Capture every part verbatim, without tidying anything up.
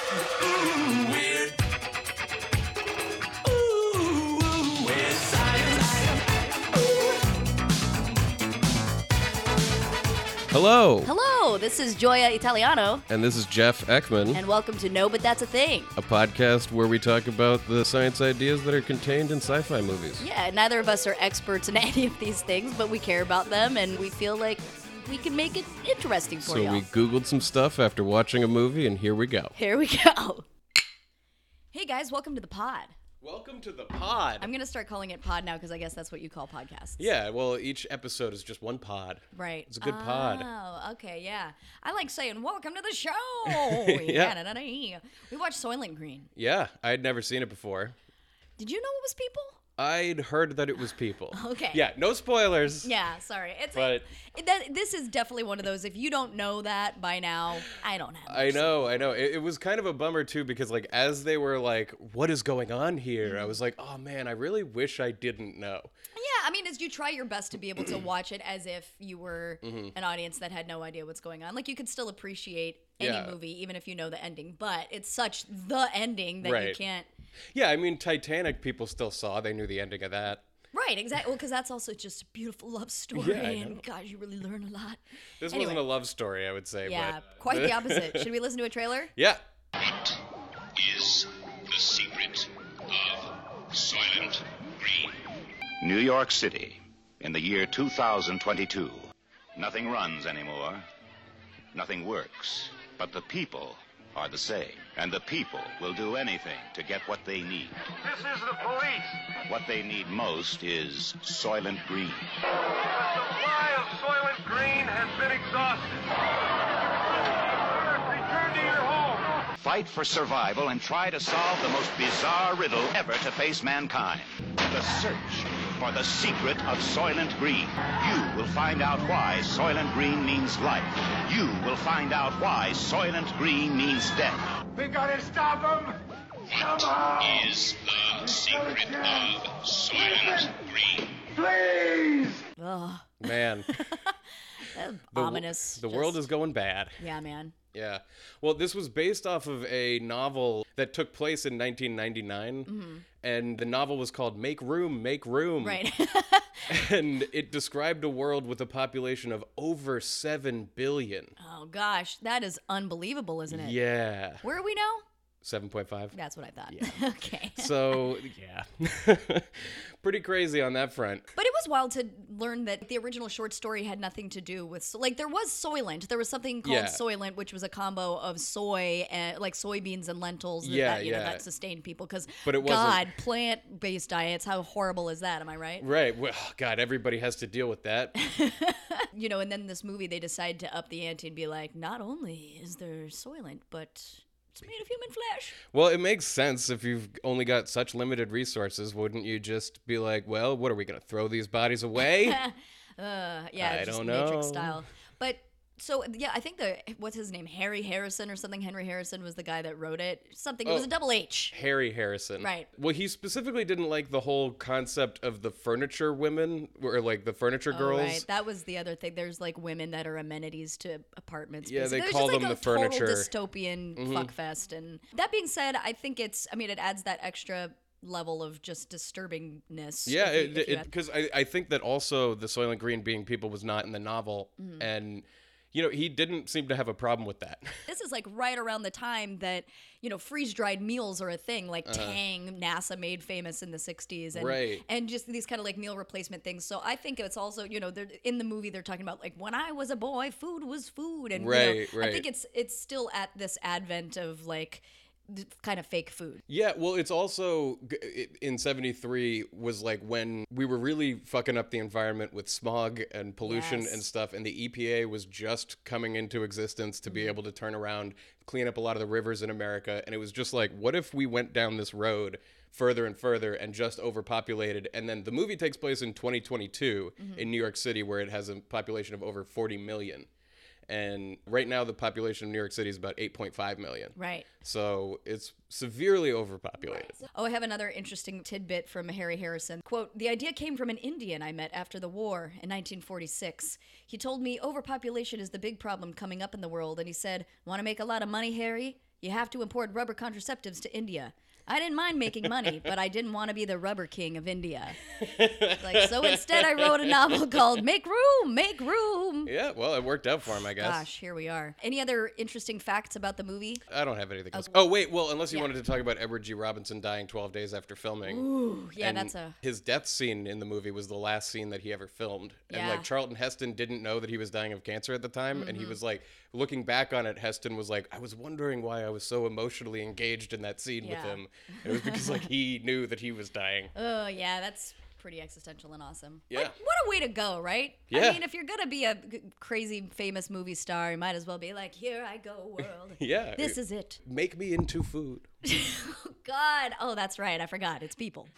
Ooh, weird. Ooh, weird science. Hello, Hello, this is Gioia Italiano, and this is Jeff Ekman, and welcome to No But That's a Thing. a podcast where we talk about the science ideas that are contained in sci-fi movies. Yeah, neither of us are experts in any of these things, but we care about them, and we feel like we can make it interesting for So y'all. we Googled some stuff after watching a movie, and here we go. Here we go. Hey guys, welcome to the pod. Welcome to the pod. I'm going to start calling it pod now because I guess that's what you call podcasts. Yeah, well, each episode is just one pod. Right. It's a good pod. Oh, okay, yeah. I like saying, welcome to the show. Yeah. Da-da-da-da. We watched Soylent Green. Yeah, I'd never seen it before. Did you know it was people? I'd heard that it was people. Okay. Yeah, no spoilers. Yeah, sorry. It's But- it, that, this is definitely one of those. If you don't know that by now, I don't have. I much know, I know. It, it was kind of a bummer too because, like, as they were like, "What is going on here?" Mm-hmm. I was like, "Oh man, I really wish I didn't know." Yeah, I mean, as you try your best to be able to watch it as if you were Mm-hmm. an audience that had no idea what's going on. Like you could still appreciate any Yeah. movie even if you know the ending, but it's such the ending that you Right. can't. Yeah, I mean, Titanic, people still saw. They knew the ending of that. Right, exactly. Well, because that's also just a beautiful love story, Yeah, I and know. God, you really learn a lot. This Anyway. wasn't a love story, I would say. Yeah, but, quite the opposite. Should we listen to a trailer? Yeah. What is the secret of Soylent Green? New York City, in the year two thousand twenty-two. Nothing runs anymore. Nothing works. But the people are the same. And the people will do anything to get what they need. This is the police. What they need most is Soylent Green. The supply of Soylent Green has been exhausted. Return to your home. Fight for survival and try to solve the most bizarre riddle ever to face mankind. The search for the secret of Soylent Green. You will find out why Soylent Green means life. You will find out why Soylent Green means death. We gotta stop them. What is the secret of Soylent Green? Please. Ugh, Man, that's the, ominous. the Just- world is going bad. Yeah, man. Yeah. Well, this was based off of a novel that took place in nineteen ninety-nine. And the novel was called Make Room, Make Room. Right. And it described a world with a population of over seven billion. Oh gosh, that is unbelievable, isn't it? Yeah. Where are we now? seven point five. That's what I thought. Okay. So, yeah. Pretty crazy on that front. But it was wild to learn that the original short story had nothing to do with, like, there was Soylent. There was something called Yeah. Soylent, which was a combo of soy and like soybeans and lentils. That, Yeah, that, you know, yeah. that sustained people. Because But it wasn't- God, plant-based diets. How horrible is that? Am I right? Right. Well, God, everybody has to deal with that. You know, and then in this movie they decide to up the ante and be like, not only is there Soylent, but it's made of human flesh. Well, it makes sense if you've only got such limited resources. Wouldn't you just be like, well, what are we going to throw these bodies away? Uh, yeah, I it's just don't Matrix know. style. But so yeah, I think the what's his name, Harry Harrison or something. Henry Harrison was the guy that wrote it. Something. It was Oh. a double H. Harry Harrison. Right. Well, he specifically didn't like the whole concept of the furniture women, or like the furniture girls. Oh, right. That was the other thing. There's like women that are amenities to apartments. Yeah, they basically. There's call just, them like, the a furniture. Total dystopian fuckfest. And that being said, I think it's. I mean, it adds that extra level of just disturbingness. Yeah, if you- if you it add- because I, I think that also the Soylent Green being people was not in the novel, Mm-hmm. and you know he didn't seem to have a problem with that. This is like right around the time that, you know, freeze-dried meals are a thing, like Tang, NASA made famous in the sixties. And, Uh-huh. Right. and just these kind of like meal replacement things. So I think it's also, you know, they're, in the movie they're talking about like, when I was a boy, food was food. And you know, Right, I right. think it's it's still at this advent of like th- kind of fake food. Yeah, well, it's also g- it- in seventy-three was like when we were really fucking up the environment with smog and pollution Yes. and stuff, and the E P A was just coming into existence to be Mm-hmm. able to turn around, clean up a lot of the rivers in America, and it was just like, what if we went down this road further and further and just overpopulated? And then the movie takes place in twenty twenty-two Mm-hmm. in New York City, where it has a population of over forty million. And right now, the population of New York City is about eight point five million. Right. So it's severely overpopulated. Oh, I have another interesting tidbit from Harry Harrison. Quote, "The idea came from an Indian I met after the war in nineteen forty-six. He told me overpopulation is the big problem coming up in the world, and he said, want to make a lot of money, Harry? you have to import rubber contraceptives to India. I didn't mind making money, but I didn't want to be the rubber king of India. Like, so instead I wrote a novel called Make Room, Make Room. Yeah, well, it worked out for him, I guess. Gosh, here we are. Any other interesting facts about the movie? I don't have anything else. Okay. Oh, wait, well, unless you Yeah. wanted to talk about Edward G. Robinson dying twelve days after filming. Ooh, yeah, And that's a... His death scene in the movie was the last scene that he ever filmed. And, Yeah. like, Charlton Heston didn't know that he was dying of cancer at the time. And he was, like, looking back on it, Heston was like, I was wondering why I was so emotionally engaged in that scene with Yeah. him. And it was because, like, he knew that he was dying. Oh, yeah, that's pretty existential and awesome. Yeah. What, what a way to go, right? Yeah. I mean, if you're going to be a g- crazy famous movie star, you might as well be like, here I go, world. Yeah. This is it. Make me into food. God. Oh, that's right. I forgot. It's people.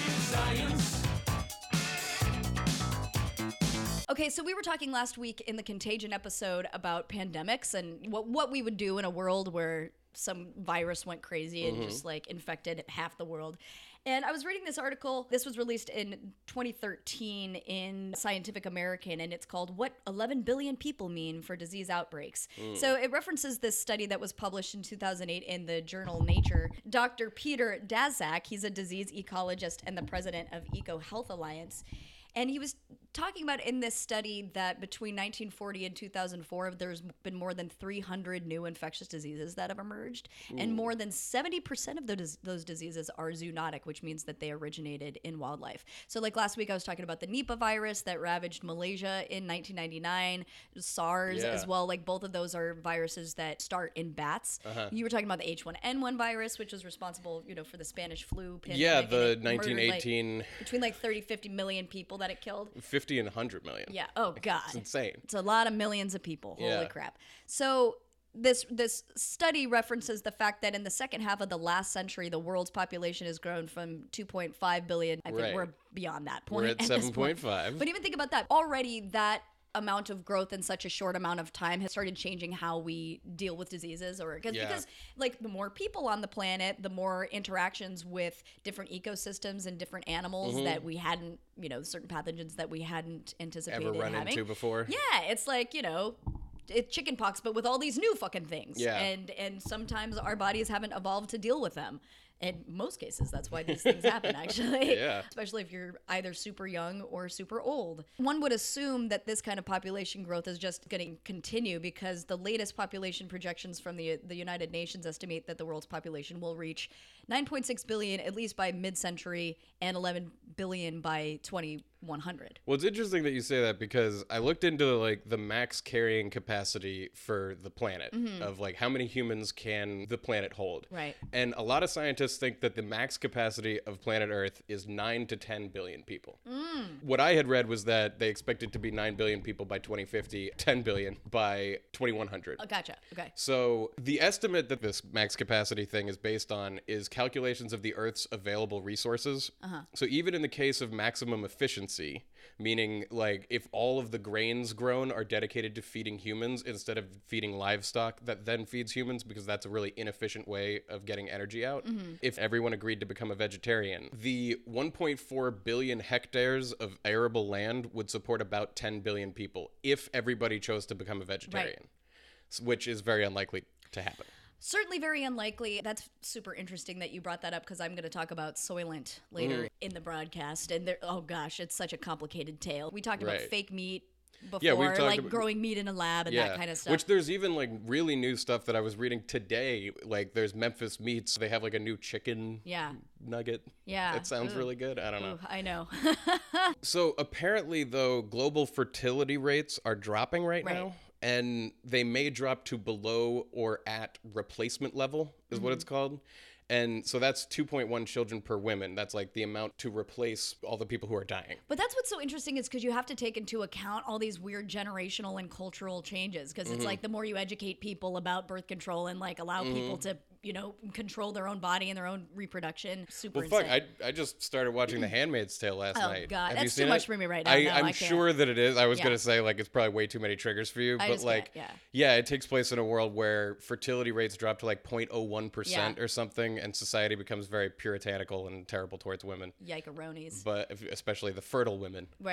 Okay, so we were talking last week in the Contagion episode about pandemics and what what we would do in a world where some virus went crazy and just like infected half the world. And I was reading this article. This was released in twenty thirteen in Scientific American, and it's called What eleven billion People Mean for Disease Outbreaks. So it references this study that was published in two thousand eight in the journal Nature. Doctor Peter Daszak, he's a disease ecologist and the president of EcoHealth Alliance. And he was talking about in this study that between nineteen forty and two thousand four, there's been more than three hundred new infectious diseases that have emerged. And more than seventy percent of those, those diseases are zoonotic, which means that they originated in wildlife. So like last week, I was talking about the Nipah virus that ravaged Malaysia in nineteen ninety-nine, SARS Yeah. as well. Like both of those are viruses that start in bats. Uh-huh. You were talking about the H one N one virus, which was responsible, you know, for the Spanish flu pandemic. Yeah, and the it murdered, nineteen eighteen, like, between like thirty, fifty million people that it killed. fifty and one hundred million. Yeah. Oh God. It's insane. It's a lot of millions of people. Holy Yeah. crap. So this this study references the fact that in the second half of the last century, the world's population has grown from two point five billion. I think Right. we're beyond that point. We're at this seven point. point five. But even think about that. Already that amount of growth in such a short amount of time has started changing how we deal with diseases or cause, Yeah. because like the more people on the planet, the more interactions with different ecosystems and different animals Mm-hmm. that we hadn't, you know, certain pathogens that we hadn't anticipated Ever run having. into before? Yeah, it's like, you know, it's chicken pox, but with all these new fucking things. Yeah. And and sometimes our bodies haven't evolved to deal with them. In most cases, that's why these things happen, actually. Yeah. Especially if you're either super young or super old. One would assume that this kind of population growth is just going to continue because the latest population projections from the the United Nations estimate that the world's population will reach nine point six billion at least by mid-century and eleven billion by twenty-one hundred. Well, it's interesting that you say that because I looked into like the max carrying capacity for the planet of like how many humans can the planet hold. Right. And a lot of scientists think that the max capacity of planet Earth is nine to ten billion people. What I had read was that they expected to be nine billion people by twenty fifty, ten billion by twenty-one hundred. Oh, gotcha. Okay. So the estimate that this max capacity thing is based on is calculations of the Earth's available resources. So even in the case of maximum efficiency, meaning like if all of the grains grown are dedicated to feeding humans instead of feeding livestock that then feeds humans, because that's a really inefficient way of getting energy out. If everyone agreed to become a vegetarian, the one point four billion hectares of arable land would support about ten billion people if everybody chose to become a vegetarian, s- which is very unlikely to happen. Certainly very unlikely. That's super interesting that you brought that up because I'm going to talk about Soylent later in the broadcast. And there, oh gosh, it's such a complicated tale. We talked about Right. fake meat before, Yeah, we've talked like about- growing meat in a lab and that kind of stuff. Which there's even like really new stuff that I was reading today. Like there's Memphis Meats. They have like a new chicken yeah. nugget. Yeah. That sounds Ooh. really good. I don't know. Ooh, I know. So apparently though, global fertility rates are dropping right, Right. now. And they may drop to below or at replacement level is Mm-hmm. what it's called. And so that's two point one children per woman. That's like the amount to replace all the people who are dying. But that's what's so interesting is because you have to take into account all these weird generational and cultural changes. Because Mm-hmm. it's like the more you educate people about birth control and like allow people to, you know, control their own body and their own reproduction, super Well, fuck, insane. I, I just started watching The Handmaid's Tale last Oh, night. God. Have you That's seen too much it? for me right now. I, No, I'm I can't. sure that it is. I was Yeah. going to say, like, it's probably way too many triggers for you. I but, just like, can't, yeah, it takes place in a world where fertility rates drop to, like, zero point zero one percent Yeah. or something, and society becomes very puritanical and terrible towards women. Yikeronis. But if, especially the fertile women. Right.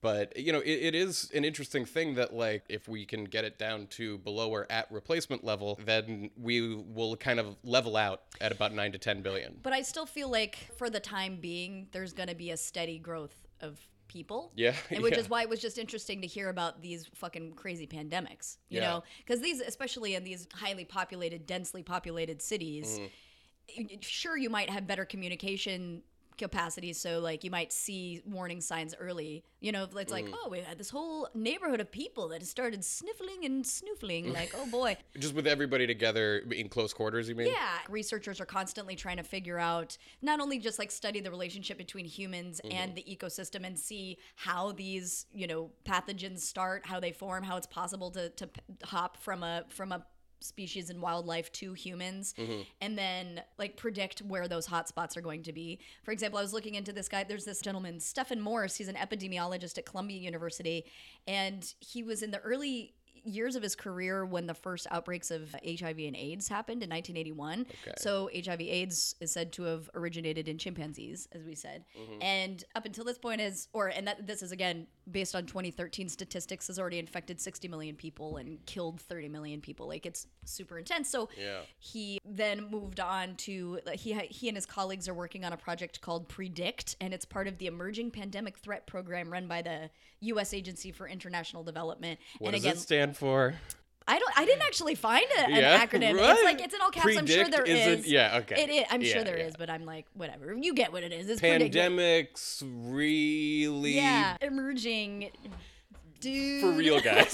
But, you know, it, it is an interesting thing that, like, if we can get it down to below or at replacement level, then we will kind of level out at about nine to ten billion. But I still feel like for the time being, there's going to be a steady growth of people. Yeah. And which yeah. is why it was just interesting to hear about these fucking crazy pandemics, you Yeah. know? Because these, especially in these highly populated, densely populated cities, Mm. sure, you might have better communication capacity, so like you might see warning signs early, you know, it's like, oh, we had this whole neighborhood of people that started sniffling and snoofling, like, oh boy. Just with everybody together in close quarters, you mean? Yeah, researchers are constantly trying to figure out, not only just like study the relationship between humans and the ecosystem and see how these, you know, pathogens start, how they form, how it's possible to to p- hop from a from a species and wildlife to humans, and then like predict where those hotspots are going to be. For example, I was looking into this guy. There's this gentleman, Stephen Morse. He's an epidemiologist at Columbia University, and he was in the early years of his career when the first outbreaks of H I V and AIDS happened in nineteen eighty-one. Okay. So H I V AIDS is said to have originated in chimpanzees, as we said. And up until this point is, or, and that this is again, based on twenty thirteen statistics, has already infected sixty million people and killed thirty million people. Like, it's super intense. So Yeah. he then moved on to, like, he, he and his colleagues are working on a project called PREDICT, and it's part of the Emerging Pandemic Threat Program run by the U S Agency for International Development. What and does again, it stand for? I don't. I didn't actually find a, an Yeah, acronym. right? It's like it's in all caps. I'm sure Predict there isn't- is. yeah, okay. It is. I'm sure Yeah, there is, yeah. but I'm like, whatever. You get what it is. It's predictable. Pandemics really Yeah, emerging. Dude. for real, guys.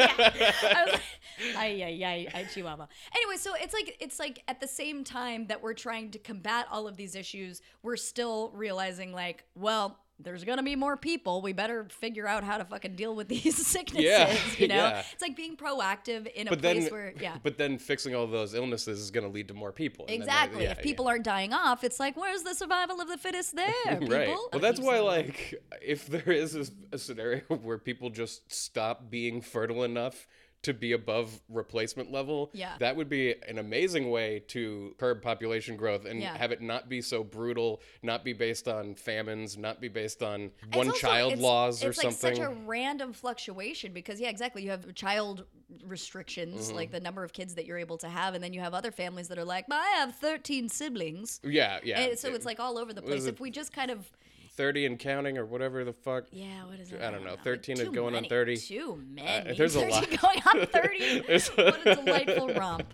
I was like, ay, ay, ay, ay, chihuahua. Anyway, so it's like it's like at the same time that we're trying to combat all of these issues, we're still realizing like, well, there's gonna be more people. We better figure out how to fucking deal with these sicknesses. Yeah, You know, yeah. it's like being proactive in a But place then, where, yeah. but then fixing all those illnesses is going to lead to more people. and then that- Exactly. yeah, if people yeah. aren't dying off, it's like, where's the survival of the fittest there, people? Right. Well, that's Keep why, saying- like, if there is a, a scenario where people just stop being fertile enough to be above replacement level, Yeah. that would be an amazing way to curb population growth and Yeah. have it not be so brutal, not be based on famines, not be based on It's one also- child it's- laws or it's something. like such a random fluctuation because, yeah, exactly. You have child restrictions, Mm-hmm. like the number of kids that you're able to have, and then you have other families that are like, I have thirteen siblings. yeah, yeah. And so it's like all over the What is place. it? If we just kind of, thirty and counting or whatever the fuck. yeah, what is it? I don't know. Like, thirteen is too going on many, thirty. Too many. there's a thirteen lot. going on thirty. There's- What a delightful romp.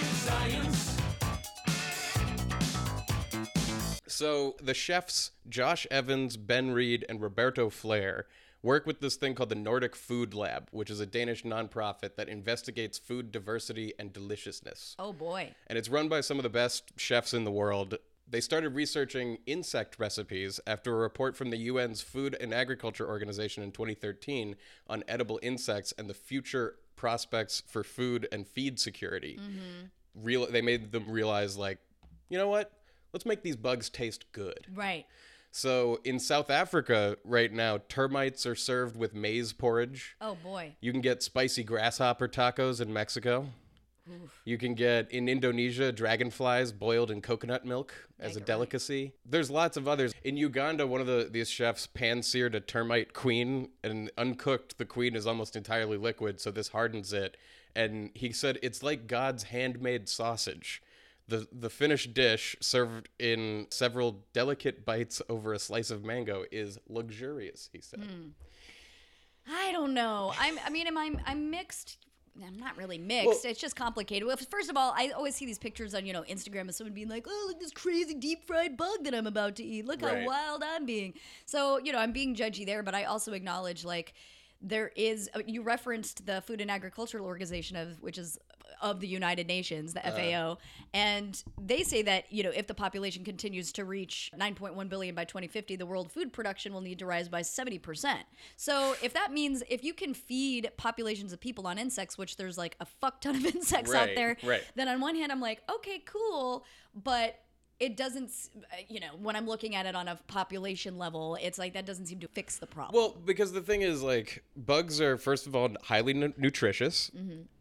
So the chefs Josh Evans, Ben Reed, and Roberto Flair work with this thing called the Nordic Food Lab, which is a Danish nonprofit that investigates food diversity and deliciousness. Oh boy. And it's run by some of the best chefs in the world. They started researching insect recipes after a report from the U N's Food and Agriculture Organization in twenty thirteen on edible insects and the future prospects for food and feed security. Real, they made them realize, like, you know what? Let's make these bugs taste good. Right. So in South Africa right now, termites are served with maize porridge. Oh boy. You can get spicy grasshopper tacos in Mexico. You can get, in Indonesia, dragonflies boiled in coconut milk as a Make it right. delicacy. There's lots of others. In Uganda, one of the these chefs pan-seared a termite queen, and uncooked, the queen is almost entirely liquid, so this hardens it. And he said it's like God's handmade sausage. The the finished dish, served in several delicate bites over a slice of mango, is luxurious, he said. I don't know. I'm. I mean, am I? I'm mixed. I'm not really mixed. Well- it's just complicated. Well, first of all, I always see these pictures on, you know, Instagram of someone being like, "Oh, look at this crazy deep fried bug that I'm about to eat. Look Right. how wild I'm being." So, you know, I'm being judgy there, but I also acknowledge, like, there is. uh, You referenced the Food and Agricultural Organization of, which is of the United Nations, the F A O, and they say that, you know, if the population continues to reach nine point one billion by twenty fifty, the world food production will need to rise by seventy percent. So if that means if you can feed populations of people on insects, which there's like a fuck ton of insects out Right, there, right. then on one hand I'm like, okay, cool, but it doesn't, s- uh, you know, when I'm looking at it on a population level, it's like that doesn't seem to fix the problem. Well, because the thing is, like, bugs are, first of all, highly nu- nutritious.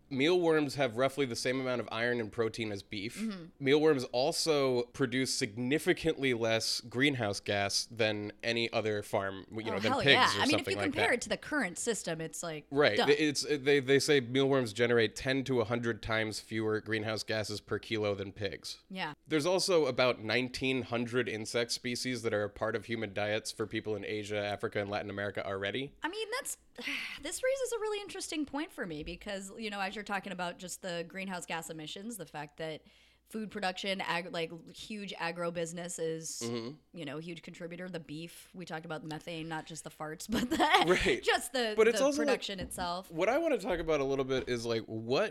Mealworms have roughly the same amount of iron and protein as beef. Mm-hmm. Mealworms also produce significantly less greenhouse gas than any other farm, you know, Oh, than hell pigs yeah. or I mean, if something you like compare that. it to the current system, it's like, Right. duh. It's they they say mealworms generate ten to one hundred times fewer greenhouse gases per kilo than pigs. Yeah. There's also about nineteen hundred insect species that are a part of human diets for people in Asia, Africa, and Latin America already. I mean, that's this raises a really interesting point for me because, you know, as you're talking about just the greenhouse gas emissions, the fact that food production, ag- like huge agro business is, Mm-hmm. you know, a huge contributor. The beef, we talked about methane, not just the farts, but the, Right. just the, But it's the also, like, production itself. What I want to talk about a little bit is like, what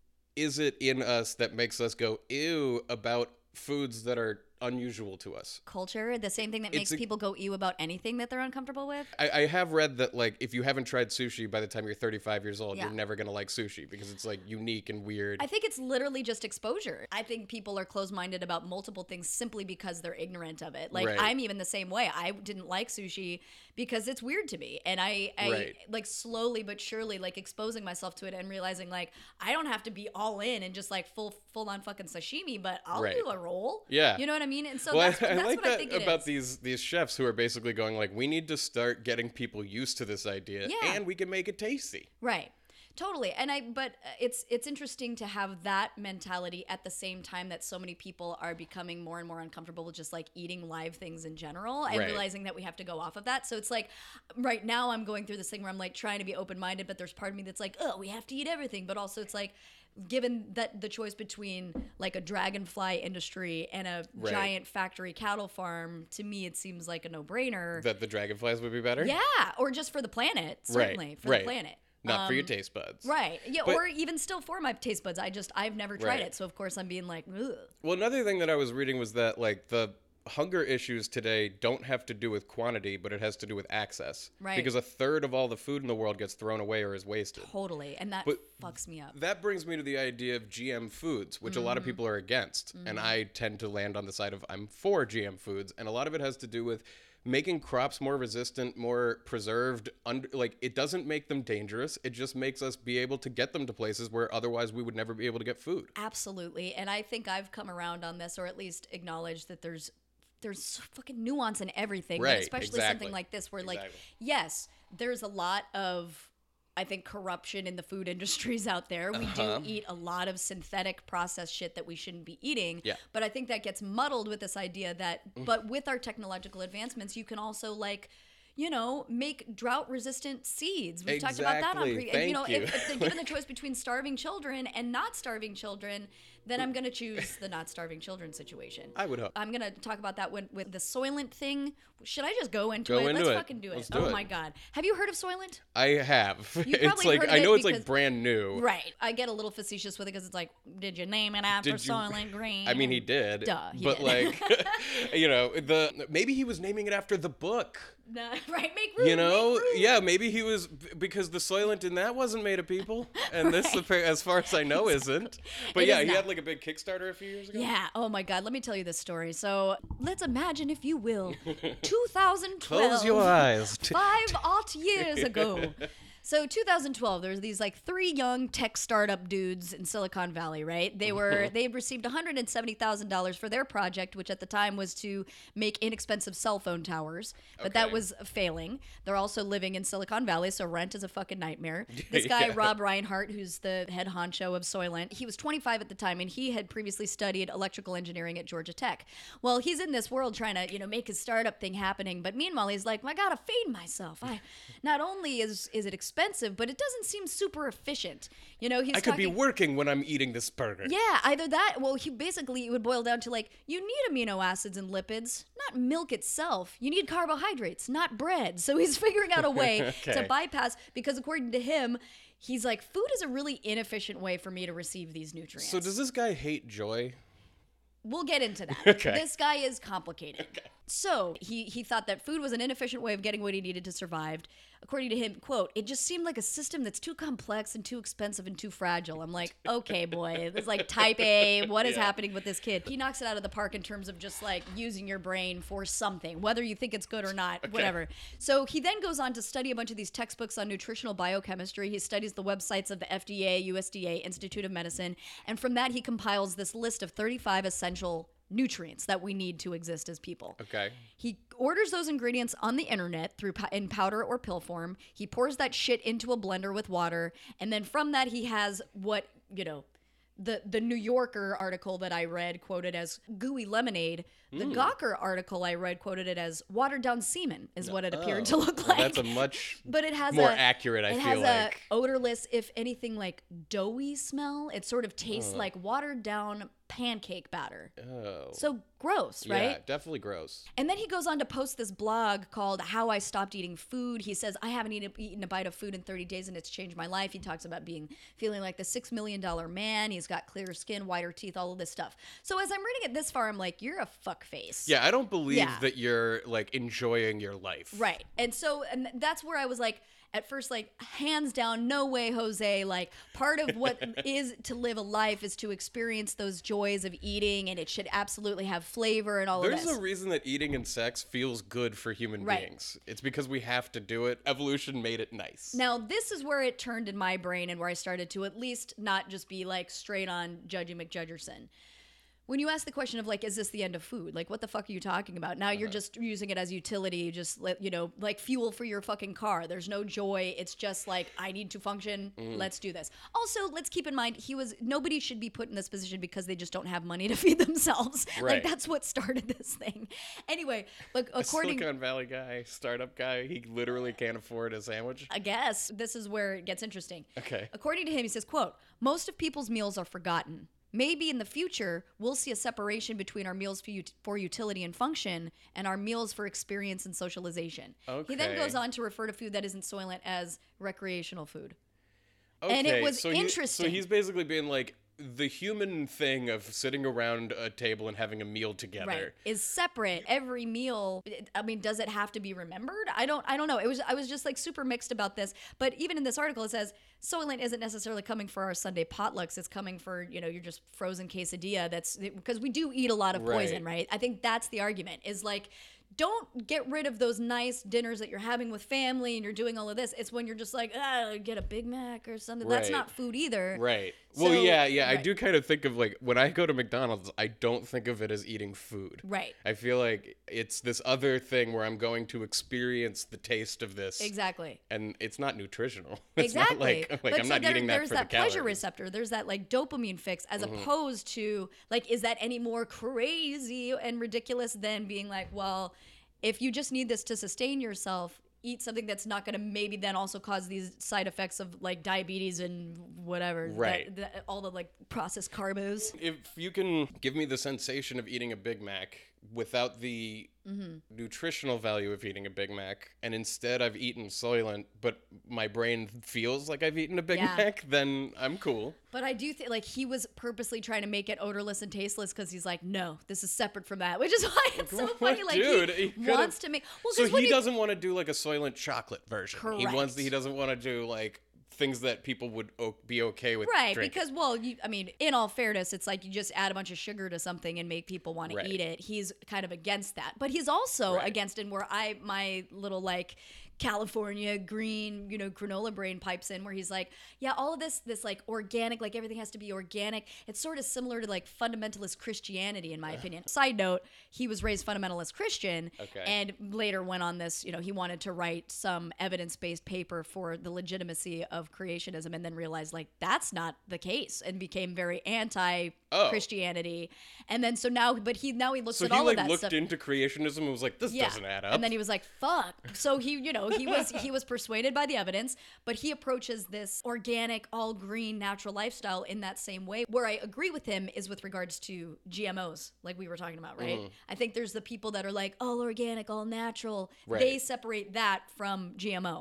is it in us that makes us go ew about foods that are unusual to us? Culture, the same thing that It's makes a- people go ew about anything that they're uncomfortable with. I, I have read that like if you haven't tried sushi by the time you're thirty-five years old, Yeah. you're never gonna like sushi because it's like unique and weird. I think it's literally just exposure. I think people are closed-minded about multiple things simply because they're ignorant of it. Like Right. I'm even the same way. I didn't like sushi because it's weird to me, and I, I Right. like slowly but surely like exposing myself to it and realizing like I don't have to be all in and just like full full on fucking sashimi, but I'll Right. do a roll. Yeah. You know what I mean? And so well, that's, I, I that's like what I that think it about is. these these chefs who are basically going like, we need to start getting people used to this idea, Yeah. and we can make it tasty. Right. Totally. And I but uh, it's it's interesting to have that mentality at the same time that so many people are becoming more and more uncomfortable with just like eating live things in general and Right. realizing that we have to go off of that. So it's like right now I'm going through this thing where I'm like trying to be open-minded, but there's part of me that's like, "Oh, we have to eat everything." But also it's like given that the choice between like a dragonfly industry and a Right. giant factory cattle farm, to me it seems like a no-brainer. That the dragonflies would be better. Yeah, or just for the planet, certainly for right. the planet. Not for your Um, taste buds. Right. Yeah. But- or even still for my taste buds. I just, I've never tried Right. it. So, of course, I'm being like, ugh. Well, another thing that I was reading was that like the hunger issues today don't have to do with quantity, but it has to do with access. Right. Because a third of all the food in the world gets thrown away or is wasted. Totally. And that But fucks me up. That brings me to the idea of G M foods, which a lot Mm-hmm. of people are against. And I tend to land on the side of I'm for G M foods. And a lot of it has to do with making crops more resistant, more preserved. Under, like, it doesn't make them dangerous. It just makes us be able to get them to places where otherwise we would never be able to get food. Absolutely. And I think I've come around on this, or at least acknowledged that there's there's fucking nuance in everything, but Right, especially exactly. something like this where like, Exactly. yes, there's a lot of, I think, corruption in the food industries out there. We Uh-huh. do eat a lot of synthetic processed shit that we shouldn't be eating. Yeah. But I think that gets muddled with this idea that, Mm. but with our technological advancements, you can also like, you know, make drought resistant seeds. We've talked about that on Exactly. pre- and, you know, Thank if, you. if they're given the choice between starving children and not starving children, then I'm going to choose the not starving children situation. I would hope. I'm going to talk about that when, with the Soylent thing. Should I just go into Go it? into Let's it. fucking do it. Let's do oh it. my God. Have you heard of Soylent? I have. You It's probably like heard of I it know it's because- like brand new. Right. I get a little facetious with it because it's like, did you name it after Did you- Soylent Green? I mean, he did. Duh, he but did. like, you know, the maybe he was naming it after the book. No, right. Make room. You know, make room. yeah, maybe he was because the Soylent in that wasn't made of people, and this, as far as I know, isn't. But It yeah, is he not. had like a big Kickstarter a few years ago. Yeah. Oh my God. Let me tell you this story. So let's imagine, if you will, two thousand twelve. Close your eyes. Five odd years ago. So two thousand twelve, there's these like three young tech startup dudes in Silicon Valley, right? They were they had received one hundred seventy thousand dollars for their project, which at the time was to make inexpensive cell phone towers, but that Okay. was failing. They're also living in Silicon Valley, so rent is a fucking nightmare. This guy Yeah. Rob Reinhart, who's the head honcho of Soylent, he was twenty-five at the time, and he had previously studied electrical engineering at Georgia Tech. Well, he's in this world trying to, you know, make his startup thing happening, but meanwhile, he's like, I gotta feed myself. I not only is is it expensive, but it doesn't seem super efficient. You know, he's I could be talking- working when I'm eating this burger. yeah, either that. Well, he basically it would boil down to like you need amino acids and lipids, not milk itself. You need carbohydrates, not bread. So he's figuring out a way to Okay. bypass because according to him, he's like food is a really inefficient way for me to receive these nutrients. So does this guy hate joy? We'll get into that. Okay. This guy is complicated. So he he thought that food was an inefficient way of getting what he needed to survive. according to him, quote, "It just seemed like a system that's too complex and too expensive and too fragile." I'm like, okay, boy, it's like type A. What is Yeah. happening with this kid? He knocks it out of the park in terms of just like using your brain for something, whether you think it's good or not, whatever. So he then goes on to study a bunch of these textbooks on nutritional biochemistry. He studies the websites of the F D A, U S D A, Institute of Medicine, and from that he compiles this list of thirty-five essential nutrients that we need to exist as people. Okay. He orders those ingredients on the internet through po- in powder or pill form. He pours that shit into a blender with water, and then from that he has what, you know, the the New Yorker article that I read quoted as gooey lemonade. The Gawker article I read quoted it as watered down semen is what it appeared to look Well, like. that's a much But it has more a, accurate, I it feel has like. a odorless, if anything, like doughy smell. It sort of tastes like watered down pancake batter. Oh. So gross, right? Yeah, definitely gross. And then he goes on to post this blog called How I Stopped Eating Food. He says, I haven't eaten, eaten a bite of food in thirty days and it's changed my life. He talks about being feeling like the six million dollars man. He's got clear skin, whiter teeth, all of this stuff. So as I'm reading it this far, I'm like, you're a fuckface. Yeah, I don't believe Yeah. that you're like enjoying your life. Right. And so and that's where I was like, at first, like, hands down, no way, Jose. Like, part of what is to live a life is to experience those joys of eating, and it should absolutely have flavor and all There's of this. a reason that eating and sex feels good for human Right. beings. It's because we have to do it. Evolution made it nice. Now, this is where it turned in my brain and where I started to at least not just be like straight on Judgy McJudgerson. When you ask the question of like, is this the end of food? Like, what the fuck are you talking about? Now you're just using it as utility, just let- you know, like fuel for your fucking car. There's no joy. It's just like, I need to function. Let's do this. Also, let's keep in mind, he was nobody should be put in this position because they just don't have money to feed themselves. Right. Like that's what started this thing. Anyway, like A according. Silicon Valley guy, startup guy, he literally can't afford a sandwich. I guess this is where it gets interesting. Okay. According to him, he says, quote, most of people's meals are forgotten. Maybe in the future, we'll see a separation between our meals for, ut- for utility and function and our meals for experience and socialization. He then Okay. goes on to refer to food that isn't soylent as recreational food. Okay, And it was so he- interesting. so he's basically being like, the human thing of sitting around a table and having a meal together. Right. Is separate. Every meal, I mean, does it have to be remembered? I don't I don't know. It was I was just like super mixed about this. But even in this article it says Soylent isn't necessarily coming for our Sunday potlucks. It's coming for, you know, your just frozen quesadilla. That's because we do eat a lot of poison, Right. right? I think that's the argument. Is like don't get rid of those nice dinners that you're having with family and you're doing all of this. It's when you're just like, ah, get a Big Mac or something. That's Right. not food either. Right. Well, So- yeah, yeah. I right. do kind of think of like when I go to McDonald's, I don't think of it as eating food. Right. I feel like it's this other thing where I'm going to experience the taste of this. Exactly. And it's not nutritional. It's Exactly. not like, like But I'm so not there- eating that there's for that the pleasure calories. Mm-hmm. receptor. There's that like dopamine fix, as opposed to like, is that any more crazy and ridiculous than being like, well, if you just need this to sustain yourself, eat something that's not going to maybe then also cause these side effects of like diabetes and whatever. that- Right. that- all the like processed carbos. If you can give me the sensation of eating a Big Mac without the Mm-hmm. nutritional value of eating a Big Mac, and instead I've eaten Soylent, but my brain feels like I've eaten a Big Yeah. Mac, then I'm cool. But I do think like he was purposely trying to make it odorless and tasteless because he's like, no, this is separate from that, which is why it's so What funny. Like dude, he, he could've- wants to make. Well, So 'cause when he you- doesn't want to do like a Soylent chocolate version. He wants. Correct. He doesn't want to do like things that people would o- be okay with. Right, drinking. because well, you I mean, in all fairness, it's like you just add a bunch of sugar to something and make people want Right. to eat it. He's kind of against that. But he's also Right. against it where I my little like California green, you know, granola brain pipes in where he's like, yeah, all of this this like organic, like everything has to be organic. It's sort of similar to like fundamentalist Christianity in my opinion. Side note, he was raised fundamentalist Christian Okay. and later went on this, you know, he wanted to write some evidence-based paper for the legitimacy of creationism and then realized like that's not the case and became very anti-Christianity. And then so now but he now he looks so at he all like of that looked stuff. into creationism and was like, this doesn't add up. And then he was like, fuck. So he, you know, he was he was persuaded by the evidence, but he approaches this organic, all green, natural lifestyle in that same way. Where I agree with him is with regards to G M Os, like we were talking about, right? Mm-hmm. I think there's the people that are like all organic, all natural. Right. They separate that from G M O.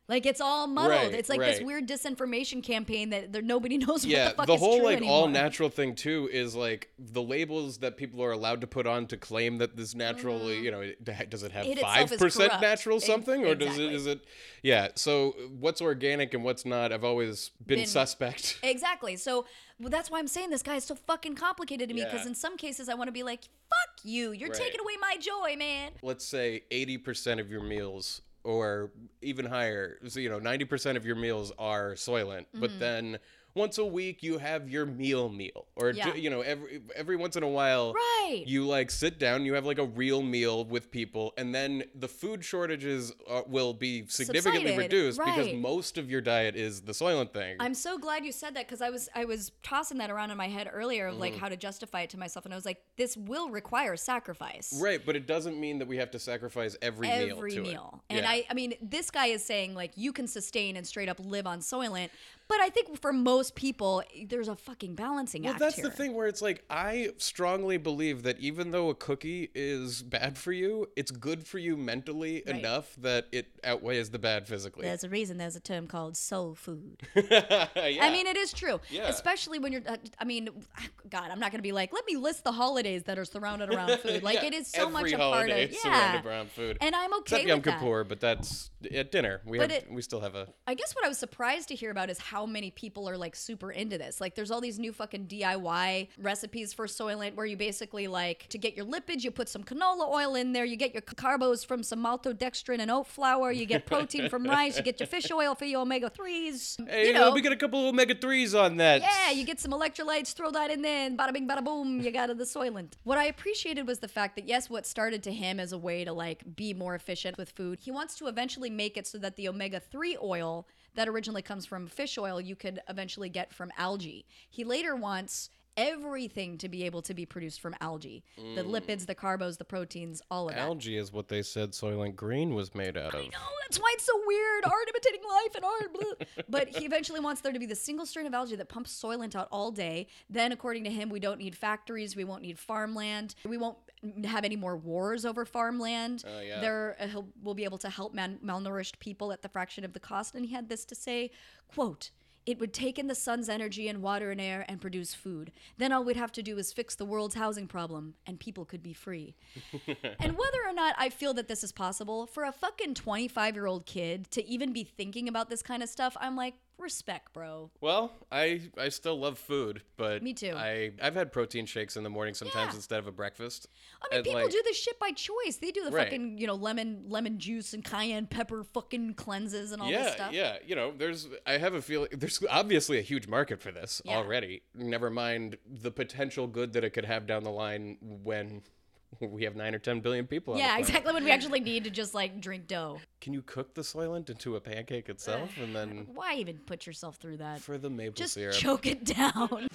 Like it's all muddled. Right, it's like this right. weird disinformation campaign that there, nobody knows Yeah, what the fuck the is whole true like anymore. all natural thing too is like the labels that people are allowed to put on to claim that this natural, you know, it- does it have It itself five is percent corrupt. natural Ex- something, or does it exactly. is it? Yeah. So what's organic and what's not? I've always been, Been- suspect. Exactly. So well, that's why I'm saying this guy is so fucking complicated to me because Yeah. in some cases I want to be like, fuck you. You're Right. taking away my joy, man. Let's say eighty percent of your meals, or even higher, so, you know, ninety percent of your meals are Soylent, Mm-hmm. but then once a week you have your meal meal, or Yeah. do- you know, every every once in a while, Right. you like sit down, you have like a real meal with people, and then the food shortages uh, will be significantly Subsided, reduced because right. most of your diet is the Soylent thing. I'm so glad you said that because I was I was tossing that around in my head earlier of Mm-hmm. like how to justify it to myself, and I was like, this will require sacrifice. Right, but it doesn't mean that we have to sacrifice every, meal Every to meal. it. And Yeah. I I mean, this guy is saying like you can sustain and straight up live on Soylent, but I think for most people there's a fucking balancing Well, act that's here. the thing where it's like, I strongly believe that even though a cookie is bad for you, it's good for you mentally Right. enough that it outweighs the bad physically. There's a reason there's a term called soul food. yeah. I mean, it is true. Yeah. Especially when you're, uh, I mean, God, I'm not going to be like, let me list the holidays that are surrounded around food. Like, Yeah, it is so every much a part holiday of, is yeah. surrounded around food. And I'm okay Except Yom with that. Kippur, but that's at dinner. We But have, it- we still have a. I guess what I was surprised to hear about is how many people are like super into this. Like, there's all these new fucking D I Y recipes for Soylent where you basically like to get your lipids, you put some canola oil in there, you get your carbos from some maltodextrin and oat flour, you get protein from rice, you get your fish oil for your omega threes. Hey, you know, we get a couple of omega threes on that. yeah, you get some electrolytes, throw that in there, and bada bing, bada boom, you got the Soylent. What I appreciated was the fact that, yes, what started to him as a way to like be more efficient with food, he wants to eventually make it so that the omega three oil that originally comes from fish oil, you could eventually get from algae. He later wants everything to be able to be produced from algae. The lipids, the carbos, the proteins, all of that. Algae is what they said Soylent Green was made out of. I know, that's why it's so weird. Art imitating life and art. Blah. But he eventually wants there to be the single strain of algae that pumps Soylent out all day. Then, according to him, we don't need factories. We won't need farmland. We won't have any more wars over farmland. Oh, yeah. There, uh, he'll, we'll be able to help man- malnourished people at the fraction of the cost. And he had this to say, quote, "It would take in the sun's energy and water and air and produce food. Then all we'd have to do is fix the world's housing problem and people could be free." And whether or not I feel that this is possible, for a fucking twenty-five-year-old kid to even be thinking about this kind of stuff, I'm like, respect, bro. Well, I I still love food, but Me too. I I've had protein shakes in the morning sometimes Yeah. instead of a breakfast. I mean, And, people like, do this shit by choice. They do the Right. fucking, you know, lemon lemon juice and cayenne pepper fucking cleanses and all yeah, this stuff. yeah. You know, there's. I have a feeling there's obviously a huge market for this Yeah. already. Never mind the potential good that it could have down the line when we have nine or ten billion people. on the Yeah, planet. exactly. When we actually need to just like drink dough. Can you cook the Soylent into a pancake itself, and then Why even put yourself through that? for the maple Just syrup? choke it down.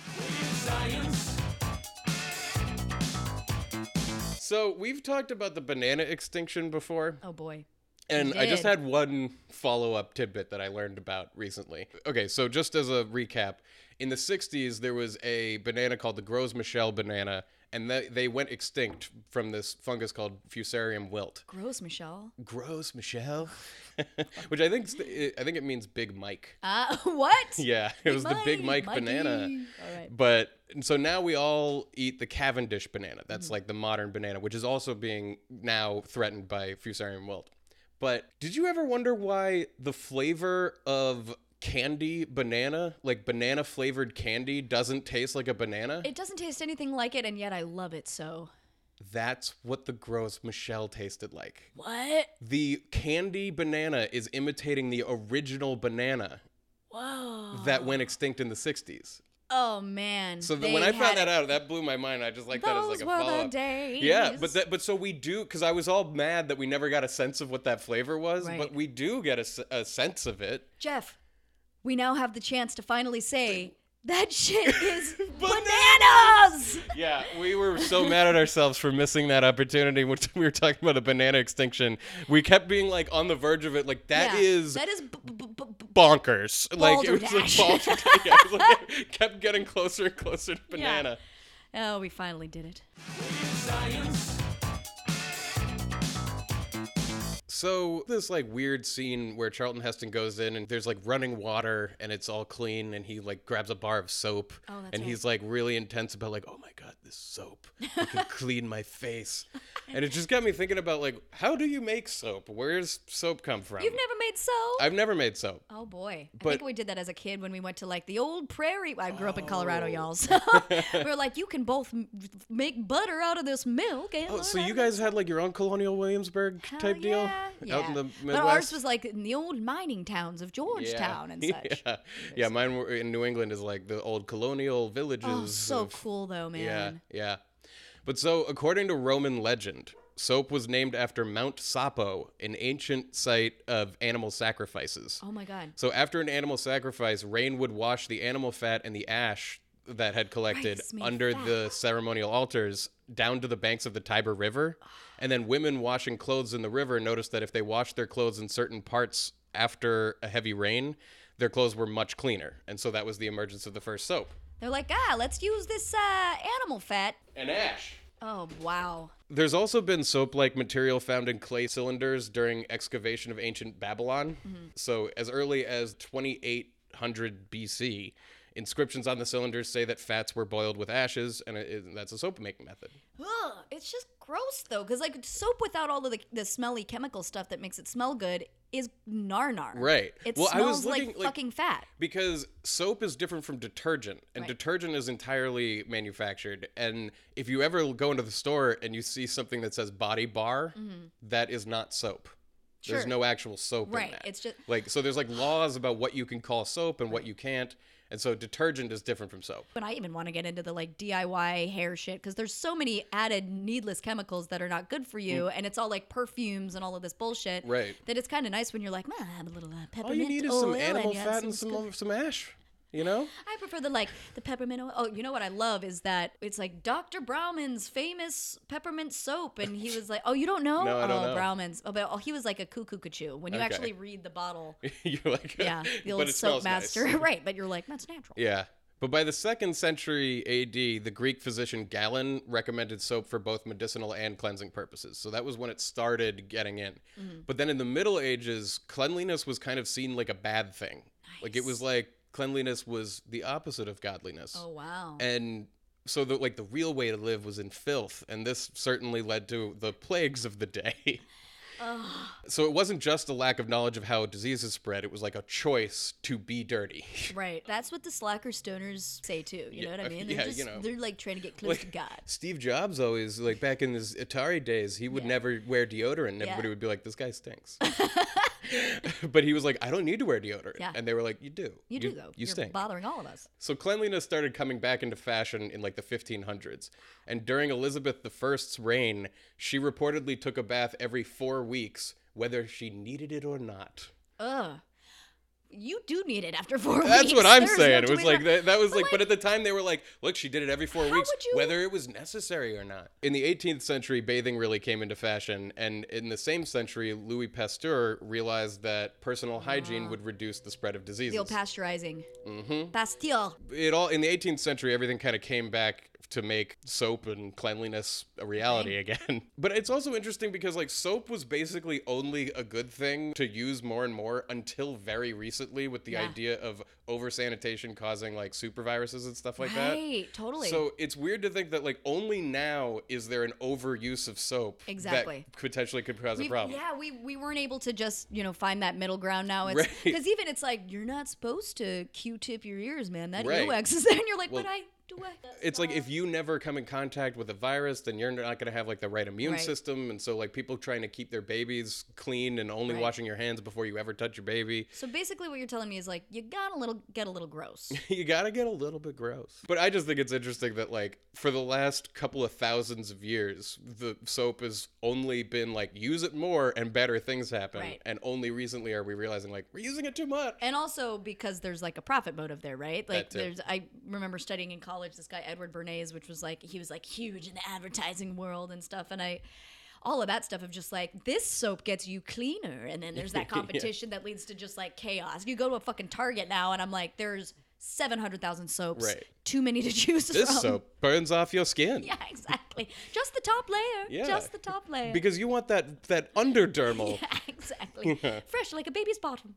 So we've talked about the banana extinction before. Oh boy. And I just did. had one follow-up tidbit that I learned about recently. Okay, so just as a recap, in the sixties, there was a banana called the Gros Michel banana, and they, they went extinct from this fungus called Fusarium wilt. Gross, Michelle. Gros Michel? Which I think I think it means Big Mike. Uh, what? Yeah, it was the Big Mike Mikey. banana. All right. But so now we all eat the Cavendish banana. That's Mm-hmm. like the modern banana, which is also being now threatened by Fusarium wilt. But did you ever wonder why the flavor of candy banana, like banana flavored candy, doesn't taste like a banana? It doesn't taste anything like it, and yet I love it so. That's what the Gros Michel tasted like. What? The candy banana is imitating the original banana Whoa. that went extinct in the sixties. Oh man. So the, they when I found had that it. out, that blew my mind. I just like that as Those like a were the follow up. days. Yeah, but that, but so we do, because I was all mad that we never got a sense of what that flavor was, Right. but we do get a, s- a sense of it. Jeff, we now have the chance to finally say that shit is bananas. Yeah, we were so mad at ourselves for missing that opportunity when we were talking about a banana extinction. We kept being like on the verge of it, like that Yeah, is that is b- b- b- b- bonkers. Like it was like Balderdash. balderdash. Yeah, it was like, it kept getting closer and closer to banana. Oh, we finally did it. So this like weird scene where Charlton Heston goes in and there's like running water and it's all clean and he like grabs a bar of soap Oh, that's and right. he's like really intense about like, oh my God, this soap, I can clean my face. And it just got me thinking about like, how do you make soap? Where's soap come from? You've never made soap? I've never made soap. Oh boy. I But- think we did that as a kid when we went to like the old prairie. I grew up in Colorado, Oh. y'all. So we were like, you can both m- make butter out of this milk. And Oh, learn so how you to make guys had like your own Colonial Williamsburg Hell type deal yeah. Yeah. out in the Midwest? But ours was like in the old mining towns of Georgetown and such. yeah, yeah. Mine were in New England is like the old colonial villages. Oh, so of- cool though, man. Yeah, yeah. But so, according to Roman legend, soap was named after Mount Sapo, an ancient site of animal sacrifices. Oh my God. So after an animal sacrifice, rain would wash the animal fat and the ash that had collected Rice made under fat. the ceremonial altars down to the banks of the Tiber River. And then women washing clothes in the river noticed that if they washed their clothes in certain parts after a heavy rain, their clothes were much cleaner. And so that was the emergence of the first soap. They're like, ah, let's use this uh, animal fat. And ash. Oh, wow. There's also been soap-like material found in clay cylinders during excavation of ancient Babylon. So as early as twenty-eight hundred B C, inscriptions on the cylinders say that fats were boiled with ashes, and it, it- that's a soap-making method. Ugh, it's just gross though, because like soap without all of the, the smelly chemical stuff that makes it smell good is nar-nar. Right. It Well, I was smells like, looking, like- fucking fat. Because soap is different from detergent, and Right. detergent is entirely manufactured. And if you ever go into the store and you see something that says Body Bar, that is not soap. There's Sure. no actual soap Right, in that. it's just- like so. There's like laws about what you can call soap and what you can't, and so detergent is different from soap. But I even want to get into the like D I Y hair shit because there's so many added needless chemicals that are not good for you, and it's all like perfumes and all of this bullshit. Mm. Right. That it's kind of nice when you're like, man, I have a little uh, All peppermint you need is oil some animal and you have fat and some scoop- some ash. You know? I prefer the like the peppermint oil. Oh, you know what I love is that it's like Doctor Brauman's famous peppermint soap, and he was like, "Oh, you don't know? No, I don't oh, know. Brauman's. Oh, but oh, he was like a cuckoo cuckoo. When you Okay. actually read the bottle, You're like, yeah, the but old it soap smells nice. master, right? But you're like, that's natural. Yeah. But by the second century A D, the Greek physician Galen recommended soap for both medicinal and cleansing purposes. So that was when it started getting in. Mm-hmm. But then in the Middle Ages, cleanliness was kind of seen like a bad thing. Like it was like cleanliness was the opposite of godliness. Oh wow. And so the like the real way to live was in filth, and this certainly led to the plagues of the day. So it wasn't just a lack of knowledge of how diseases spread, it was like a choice to be dirty. Right. That's what the slacker stoners say too. You know what I mean? They're yeah, just you know. they're like trying to get close to Like God. Steve Jobs always, like back in his Atari days, he would Yeah. never wear deodorant, and everybody Yeah. would be like, this guy stinks. But he was like, I don't need to wear deodorant. Yeah. And they were like, you do. You do though. You You're stink. bothering all of us. So cleanliness started coming back into fashion in like the fifteen hundreds. And during Elizabeth the First's reign, she reportedly took a bath every four weeks, whether she needed it or not. Ugh. You do need it after four weeks. That's what I'm There's no saying. It two was ways like around- that, that was But, like, but at the time they were like, look, she did it every four How weeks, would you- whether it was necessary or not. In the eighteenth century, bathing really came into fashion, and in the same century, Louis Pasteur realized that personal hygiene would reduce the spread of diseases. the old pasteurizing. Mm-hmm. Pastille. It all in the eighteenth century, everything kind of came back to make soap and cleanliness a reality again. But it's also interesting because like soap was basically only a good thing to use more and more until very recently, with the Yeah. idea of over sanitation causing like super viruses and stuff like that. Right. Totally. So it's weird to think that like only now is there an overuse of soap Exactly. that potentially could cause a We've- problem. Yeah, we, we weren't able to just, you know, find that middle ground now. It's Right. because even it's like you're not supposed to Q-tip your ears, man. That Right. earwax is there, and you're like, Well, but I do I. It's like if you never come in contact with a virus, then you're not going to have like the right immune Right. system. And so like people trying to keep their babies clean and only Right. washing your hands before you ever touch your baby. So basically, what you're telling me is like you got a little get a little gross. You got to get a little bit gross. But I just think it's interesting that like for the last couple of thousands of years, the soap has only been like use it more and better things happen. Right. And only recently are we realizing like we're using it too much. And also because there's like a profit motive there, right? Like That too. there's I remember studying in college this guy Edward Bernays, which was like he was like huge in the advertising world and stuff, and I all of that stuff of just like this soap gets you cleaner, and then there's that competition that leads to just like chaos. You go to a fucking Target now and I'm like there's seven hundred thousand soaps. Right. Too many to choose This from. soap burns off your skin. Yeah, exactly. exactly. Just the top layer. Yeah. Just the top layer. Because you want that that underdermal. Yeah, exactly. Fresh like a baby's bottom.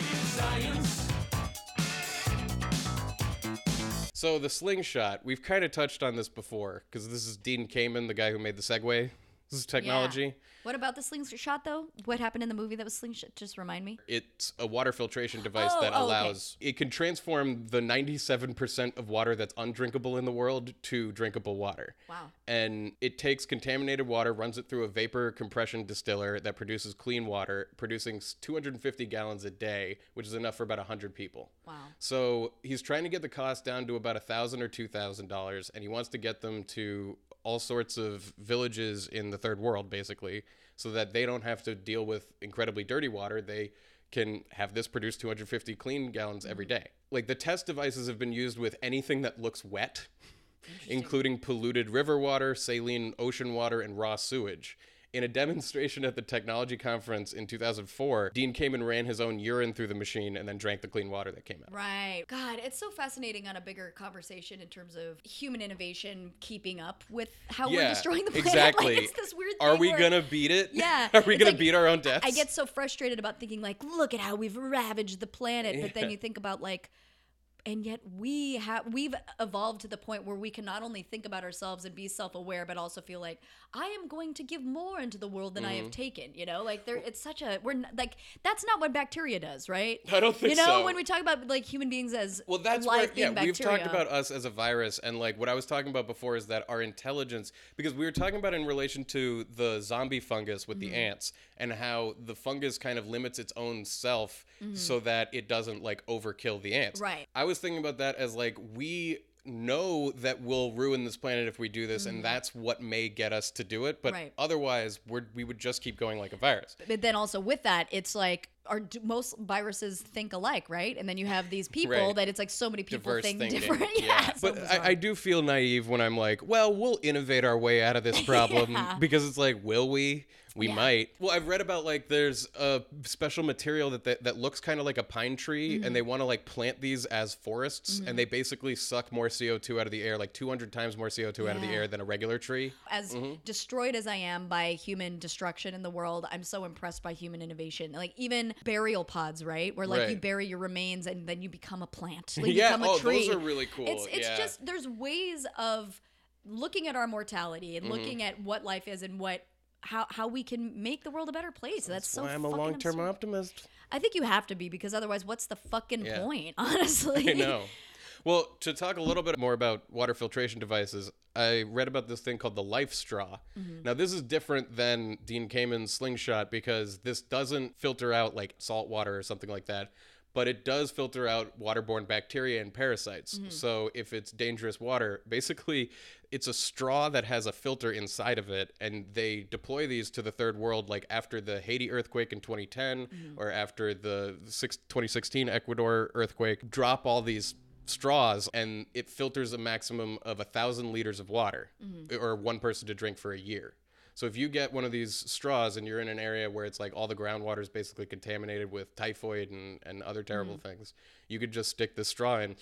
So slingshot, we've kind of touched on this before, because this is Dean Kamen, the guy who made the Segway. This is technology. Yeah. What about the slingshot, though? What happened in the movie that was slingshot? Just remind me. It's a water filtration device Oh, that oh, okay. allows, it can transform the ninety-seven percent of water that's undrinkable in the world to drinkable water. Wow. And it takes contaminated water, runs it through a vapor compression distiller that produces clean water, producing two hundred fifty gallons a day, which is enough for about one hundred people. Wow. So he's trying to get the cost down to about one thousand dollars or two thousand dollars, and he wants to get them to all sorts of villages in the third world, basically, so that they don't have to deal with incredibly dirty water. They can have this produce two hundred fifty clean gallons every day. Like, the test devices have been used with anything that looks wet, including polluted river water, saline ocean water, and raw sewage. In a demonstration at the technology conference in two thousand four, Dean Kamen ran his own urine through the machine and then drank the clean water that came out. Right. God, it's so fascinating on a bigger conversation in terms of human innovation keeping up with how we're Yeah, destroying the planet. exactly. Like, it's this weird thing Are we where- gonna beat it? Yeah. Are we It's gonna like, beat our own deaths? I get so frustrated about thinking, like, look at how we've ravaged the planet. But then Yeah. you think about, like, and yet we have we've evolved to the point where we can not only think about ourselves and be self-aware, but also feel like I am going to give more into the world than I Mm-hmm. have taken. You know, like there, it's such a we're not, like that's not what bacteria does, right? I don't think You know, so. when we talk about like human beings as Well, that's life where, being yeah, we've bacteria. talked about us as a virus, and like what I was talking about before is that our intelligence, because we were talking about in relation to the zombie fungus with Mm-hmm. the ants, and how the fungus kind of limits its own self so that it doesn't like overkill the ants. Mm-hmm. Right. I was thinking about that as like, we know that we'll ruin this planet if we do this, and that's what may get us to do it, but Mm-hmm. Right. otherwise we're, we would just keep going like a virus. But then also with that, it's like, are do most viruses think alike, right? And then you have these people Right. that it's like so many people Diverse think thinking. different. yeah, so but bizarre. I, I do feel naive when I'm like, well, we'll innovate our way out of this problem. Yeah. Because it's like, will we? We Yeah. might. Well, I've read about like there's a special material that that, that looks kind of like a pine tree, Mm-hmm. and they want to like plant these as forests, and they basically suck more C O two out of the air, like two hundred times more C O two out of the Yeah. air than a regular tree. as destroyed as I am by human destruction in the world, I'm so impressed by human innovation. Like even burial pods, right? Where like you Right. bury your remains and then you become a plant. Like, you Yeah, become a oh, tree. those are really cool. It's it's Yeah. just there's ways of looking at our mortality and Mm-hmm. looking at what life is and what how how we can make the world a better place. That's, so Why I'm a fucking long-term absurd. optimist. I think you have to be because otherwise, what's the fucking Yeah. point? Honestly, I know. Well, to talk a little bit more about water filtration devices, I read about this thing called the Life Straw. Now, this is different than Dean Kamen's slingshot because this doesn't filter out like salt water or something like that, but it does filter out waterborne bacteria and parasites. So if it's dangerous water, basically it's a straw that has a filter inside of it, and they deploy these to the third world like after the Haiti earthquake in twenty ten or after the six, twenty sixteen Ecuador earthquake. Drop all these straws and it filters a maximum of a thousand liters of water or one person to drink for a year. So if you get one of these straws and you're in an area where it's like all the groundwater is basically contaminated with typhoid and, and other terrible things, you could just stick the straw in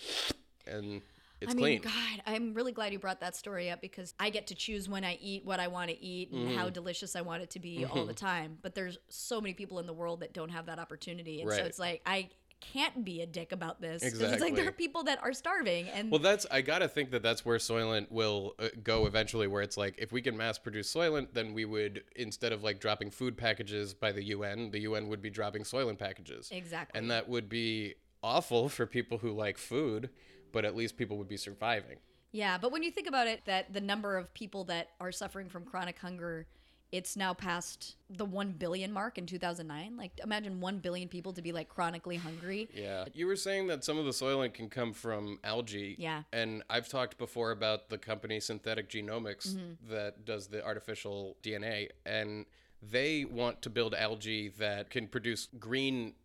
and it's I mean, clean. God, I'm really glad you brought that story up because I get to choose when I eat what I want to eat and Mm-hmm. how delicious I want it to be all the time. But there's so many people in the world that don't have that opportunity. And so Right. it's like, I can't be a dick about this. 'Cause It's like Exactly. there are people that are starving. And Well, that's I gotta think that that's where Soylent will uh, go eventually. Where it's like, if we can mass produce Soylent, then we would, instead of like dropping food packages by the U N, the U N would be dropping Soylent packages. Exactly. And that would be awful for people who like food, but at least people would be surviving. yeah, but when you think about it, that the number of people that are suffering from chronic hunger, it's now past the one billion mark in two thousand nine. Like, imagine one billion people to be like chronically hungry. Yeah. You were saying that some of the Soylent can come from algae. Yeah. And I've talked before about the company Synthetic Genomics Mm-hmm. that does the artificial D N A. And they want to build algae that can produce green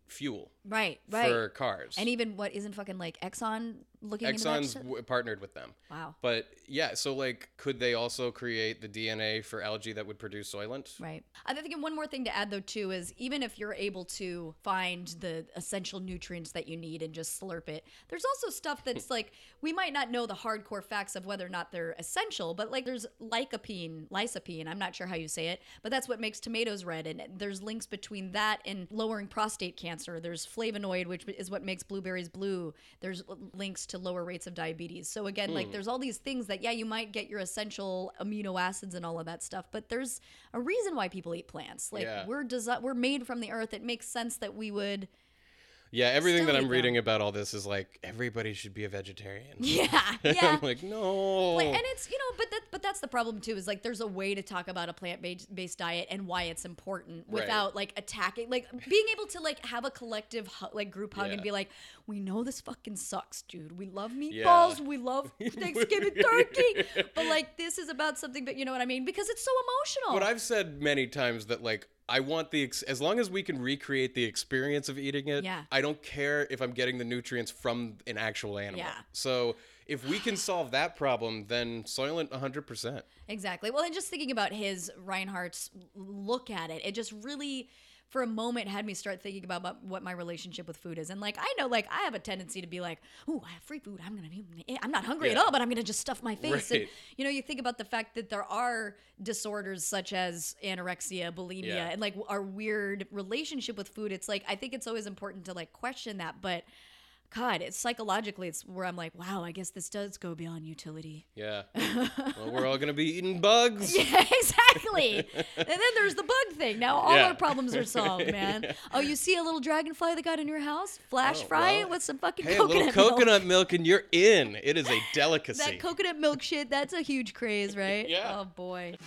fuel Right, right. for cars. And even what isn't fucking like Exxon looking into that Exxon's shit? w- partnered with them. Wow. But yeah, so like, could they also create the D N A for algae that would produce Soylent? Right. I think one more thing to add though too is even if you're able to find the essential nutrients that you need and just slurp it, there's also stuff that's like we might not know the hardcore facts of whether or not they're essential, but like there's lycopene, lycopene, I'm not sure how you say it, but that's what makes tomatoes red, and there's links between that and lowering prostate cancer. There's flavonoid, which is what makes blueberries blue. There's links to lower rates of diabetes. So again, like there's all these things that yeah, you might get your essential amino acids and all of that stuff, but there's a reason why people eat plants. Like Yeah. we're desi- we're made from the earth. It makes sense that we would Yeah, everything Still that eat I'm reading them. about all this is like everybody should be a vegetarian. yeah, And yeah. I'm like, no. Like, and it's you know, but that but that's the problem too. Is like there's a way to talk about a plant based diet and why it's important Right. without like attacking, like being able to like have a collective hu- like group hug and Yeah. be like, we know this fucking sucks, dude. We love meatballs, Yeah. we love Thanksgiving turkey, but like this is about something. But you know what I mean? Because it's so emotional. But I've said many times that like I want the ex- as long as we can recreate the experience of eating it. Yeah. I don't care if I'm getting the nutrients from an actual animal. Yeah. So if we can solve that problem, then Soylent one hundred percent. Exactly. Well, and just thinking about his Reinhardt's look at it, it just really, for a moment, had me start thinking about my- what my relationship with food is. And like, I know, like, I have a tendency to be like, "Ooh, I have free food. I'm gonna be. I'm not hungry at Yeah. all, but I'm gonna just stuff my face." And Right. you know, you think about the fact that there are disorders such as anorexia, bulimia, Yeah. and like our weird relationship with food. It's like I think it's always important to like question that, but. God, it's psychologically, it's where I'm like, wow, I guess this does go beyond utility. Yeah. Well, we're all gonna be eating bugs. Yeah, exactly. And then there's the bug thing. Now all Yeah. our problems are solved, man. Oh, you see a little dragonfly that got in your house? Flash Oh, fry well, it with some fucking Hey, a coconut little milk. coconut milk and you're in. It is a delicacy. That coconut milk shit, that's a huge craze, right? Yeah. Oh, boy.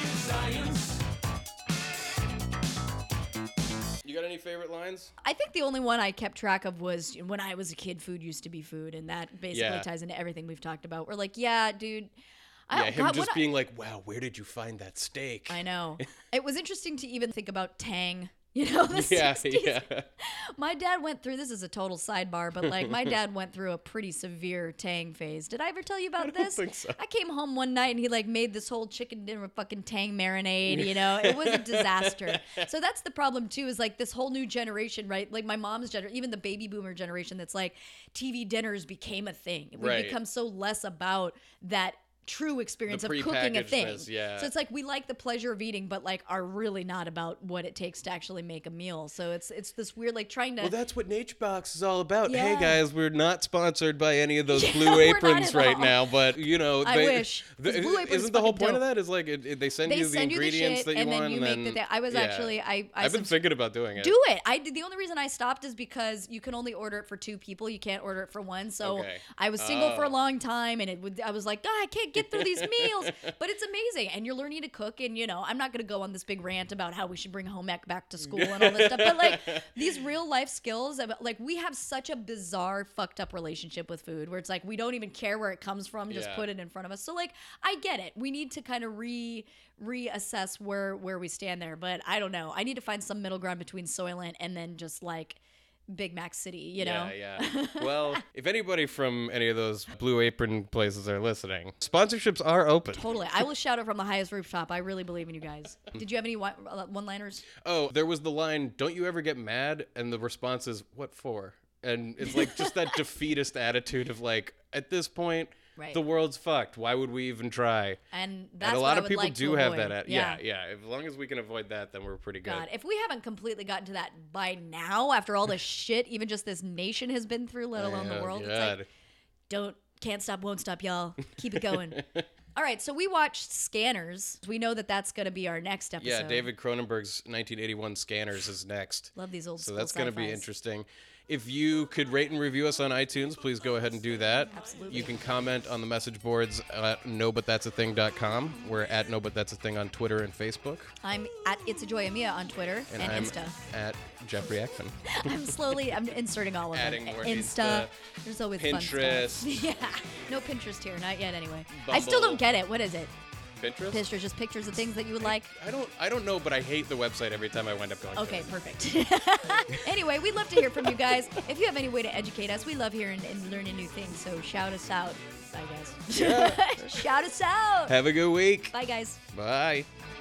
You got any favorite lines? I think the only one I kept track of was when I was a kid, food used to be food. And that basically Yeah. ties into everything we've talked about. We're like, yeah, dude. I Yeah, don't, him God, just what I- being like, wow, where did you find that steak? I know. It was interesting to even think about Tang. You know, the Yeah, sixties. yeah. My dad went through, this is a total sidebar, but like my dad went through a pretty severe Tang phase. Did I ever tell you about don't this? think so. I came home one night and he like made this whole chicken dinner with fucking Tang marinade, you know? It was a disaster. So that's the problem too, is like this whole new generation, right? Like my mom's generation, even the baby boomer generation, that's like T V dinners became a thing. We've Right. become so less about that true experience of cooking a thing. prepackagedness, yeah. So it's like we like the pleasure of eating, but like are really not about what it takes to actually make a meal. So it's it's this weird like trying to Well, that's what Nature Box is all about. Hey Yeah. guys, we're not sponsored by any of those Yeah, Blue we're not Aprons at right all. now, but you know, I they, wish, 'cause the- Blue Apron's isn't the whole fucking point of dope. that? Is like it, it- they send they you the send you the ingredients shit that you and then want, you and make then the thing. I was yeah. actually I I I've been subs- thinking about doing it. do it. I did. The only reason I stopped is because you can only order it for two people. You can't order it for one. So Okay. I was single for a Oh. long time, and it would. I was like, God, I can't get through these meals. But it's amazing, and you're learning to cook. And you know, I'm not gonna go on this big rant about how we should bring home ec back to school and all this stuff. But like these real life skills, of, like we have such a bizarre, fucked up relationship with food, where it's like we don't even care where it comes from, just Yeah. put it in front of us. So like, I get it. We need to kind of re reassess where where we stand there. But I don't know. I need to find some middle ground between Soylent and then just like Big Mac City, you know? Yeah, yeah. Well, if anybody from any of those Blue Apron places are listening, sponsorships are open. Totally. I will shout it from the highest rooftop. I really believe in you guys. Did you have any one liners? Oh, there was the line, "Don't you ever get mad?" And the response is, "What for?" And it's like just that defeatist attitude of like, at this point, Right. the world's fucked. Why would we even try? And that's and a what lot I of would people like to do have avoid. that. At, yeah. yeah, As long as we can avoid that, then we're pretty good. God, if we haven't completely gotten to that by now, after all the shit even just this nation has been through, let alone the Oh, world, it's God. like, don't, can't stop, won't stop, y'all. Keep it going. All right, so we watched Scanners. We know that that's going to be our next episode. Yeah, David Cronenberg's nineteen eighty-one Scanners is next. Love these old So school that's going to be sci-fis. interesting. If you could rate and review us on iTunes, please go ahead and do that. Absolutely. You can comment on the message boards at no but that's a thing dot com. We're at no but that's a thing on Twitter and Facebook. I'm at It's a Joy Amia on Twitter and, And, I'm Insta. at Jeffrey Ekman. I'm slowly, I'm inserting all of Adding them. more Insta. Insta, There's always Pinterest. fun stuff. Yeah, no Pinterest here, not yet anyway. I Bumble. still don't get it. What is it? Pinterest? Pictures, just pictures of things that you would like. I don't I don't know, but I hate the website every time I wind up going Okay, to it. perfect. Anyway, we'd love to hear from you guys. If you have any way to educate us, we love hearing and learning new things. So shout us out. Bye, guys. Shout us out. Have a good week. Bye, guys. Bye.